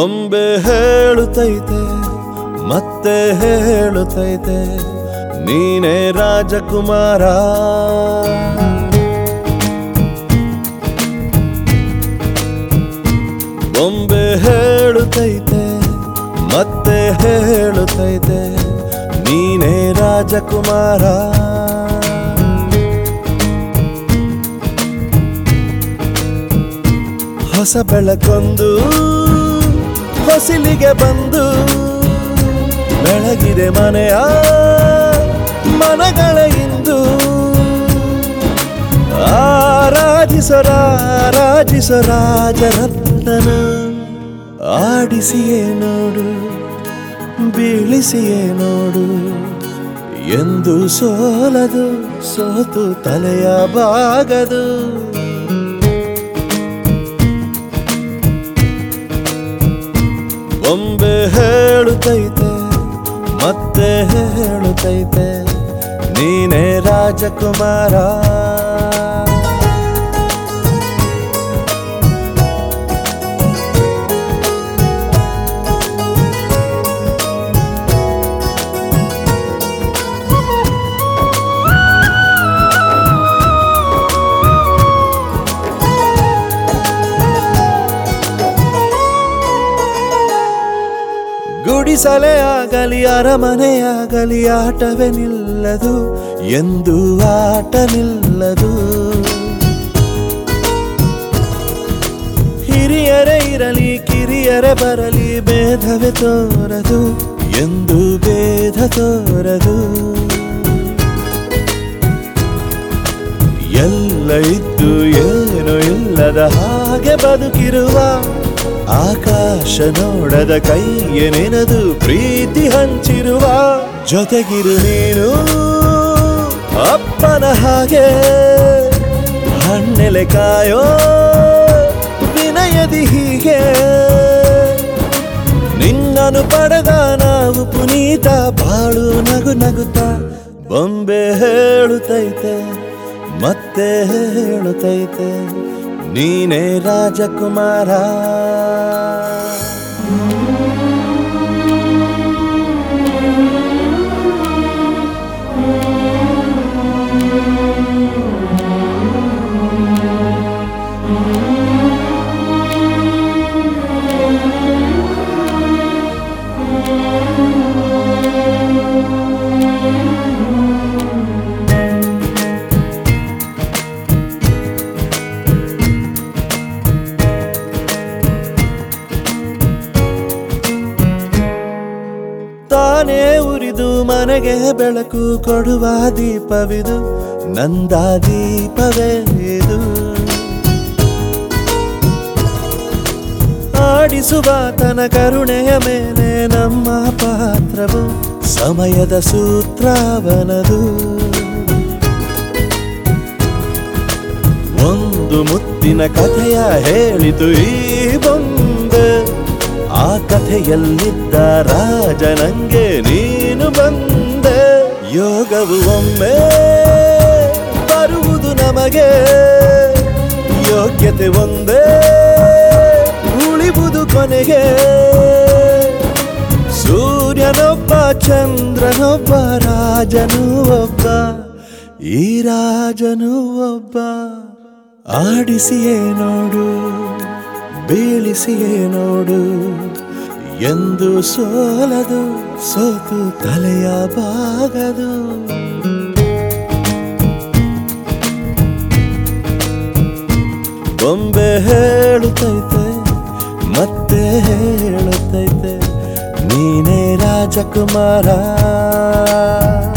ಬೊಂಬೆ ಹೇಳುತ್ತೈತೆ ಮತ್ತೆ ಹೇಳುತ್ತೈತೆ ನೀನೇ ರಾಜಕುಮಾರ. ಬೊಂಬೆ ಹೇಳುತ್ತೈತೆ ಮತ್ತೆ ಹೇಳುತ್ತೈತೆ ನೀನೇ ರಾಜಕುಮಾರ. ಹೊಸ ಬೆಳಕೊಂದು ಹೊಸಿಲಿಗೆ ಬಂದು ಬೆಳಗಿದೆ ಮನೆಯ ಮನಗಳ ಇಂದು. ಆರಾಧಿಸೋ ರಾಜರತ್ನನ ಆಡಿಸಿಯೇ ನೋಡು ಬೀಳಿಸಿಯೇ ನೋಡು ಎಂದು ಸೋಲದು ಸೋತು ತಲೆಯ ಬಾಗದು. ಬೊಂಬೆ ಹೇಳುತ್ತೈತೆ ಮತ್ತೆ ಹೇಳುತ್ತೈತೆ ನೀನೇ ರಾಜಕುಮಾರ. ಗುಡಿಸಲೇ ಆಗಲಿ ಅರಮನೆಯಾಗಲಿ ಆಟವೇ ನಿಲ್ಲದು ಎಂದು ಆಟ ನಿಲ್ಲದು. ಹಿರಿಯರೇ ಇರಲಿ ಕಿರಿಯರೇ ಬರಲಿ ಭೇದವೇ ತೋರದು ಎಂದು ಭೇದ ತೋರದು. ಎಲ್ಲ ಇದ್ದು ಏನು ಇಲ್ಲದ ಹಾಗೆ ಬದುಕಿರುವ ಆಕಾಶ ನೋಡದ ಕೈಯೇ ನೆನೆದು ಪ್ರೀತಿ ಹಂಚಿರುವ. ಜೊತೆಗಿರು ನೀನು ಅಪ್ಪನ ಹಾಗೆ ಹಣ್ಣೆಲೆ ಕಾಯೋ ವಿನಯದಿ ಹೀಗೆ. ನಿನ್ನನ್ನು ಪಡೆದ ನಾವು ಪುನೀತ ಬಾಳು ನಗು ನಗುತ್ತ. ಬೊಂಬೆ ಹೇಳುತ್ತೈತೆ ಮತ್ತೆ ಹೇಳುತ್ತೈತೆ ನೀನೇ ರಾಜಕುಮಾರ. ತಾನೇ ಉರಿದು ಮನೆಗೆ ಬೆಳಕು ಕೊಡುವ ದೀಪವಿದು ನಂದ ದೀಪವೇ ಇದು. ಆಡಿಸುವ ತನ ಕರುಣೆಯ ಮೇಲೆ ನಮ್ಮ ಪಾತ್ರವು ಸಮಯದ ಸೂತ್ರವನದು. ಒಂದು ಮುತ್ತಿನ ಕಥೆಯ ಹೇಳಿತು ಈ ಬೊಂಬೆ. ಆ ಕಥೆಯಲ್ಲಿದ್ದ ರಾಜ ನಂಗೆ ನೀನು ಬಂದೆ. ಯೋಗವು ಒಮ್ಮೆ ಬರುವುದು ನಮಗೆ ಯೋಗ್ಯತೆ ಒಂದೇ ಉಳಿವುದು ಕೊನೆಗೆ. ಸೂರ್ಯನೊಬ್ಬ ಚಂದ್ರನೊಬ್ಬ ರಾಜನೂ ಒಬ್ಬ ಈ ರಾಜನೂ ಒಬ್ಬ. ಆಡಿಸಿಯೇ ನೋಡು ಬೀಳಿಸಿಯೇ ನೋಡು ಎಂದು ಸೋಲದು ಸೋತು ತಲೆಯ ಬಾಗದು. ಬೊಂಬೆ ಹೇಳುತ್ತೈತೆ ಮತ್ತೆ ಹೇಳುತ್ತೈತೆ ನೀನೇ ರಾಜಕುಮಾರ.